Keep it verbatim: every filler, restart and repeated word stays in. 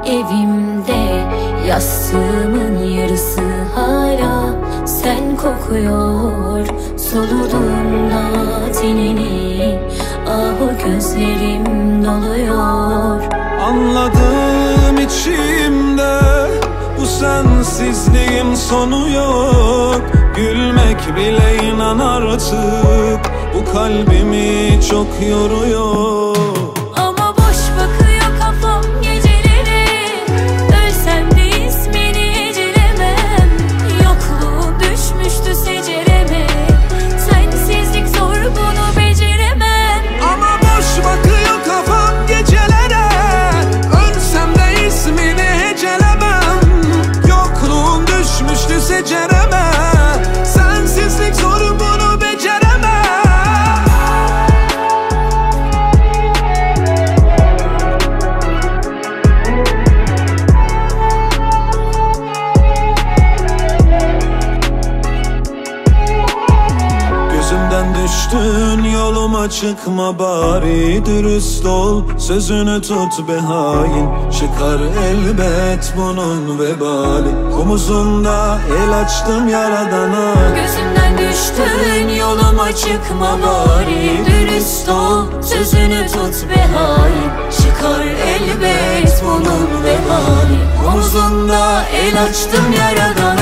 Evimde yastığımın yarısı hala sen kokuyor. Soluduğumda tenini, ah gözlerim doluyor. Anladım içimde, bu sensizliğin sonu yok. Gülmek bile inan artık, bu kalbimi çok yoruyor. Ama boş bakıyor kafam gecelere, ölsem de ismini ecelemem. Yokluğun düşmüştü secereme, sensizlik zor bunu beceremem. Ama boş bakıyor kafam gecelere, ölsem de ismini hecelemem. Yokluğun düşmüştü secereme, sensizlik zor bunu beceremem. Gözümden düştün, yoluma çıkma bari. Dürüst ol, sözünü tut be hain. Çıkar elbet bunun vebali. Omuzunda el açtım yaradana. Gözümden düştün, yoluma çıkma bari. Dürüst ol, sözünü tut be hain. Çıkar elbet bunun vebali. Omuzunda el açtım yaradan.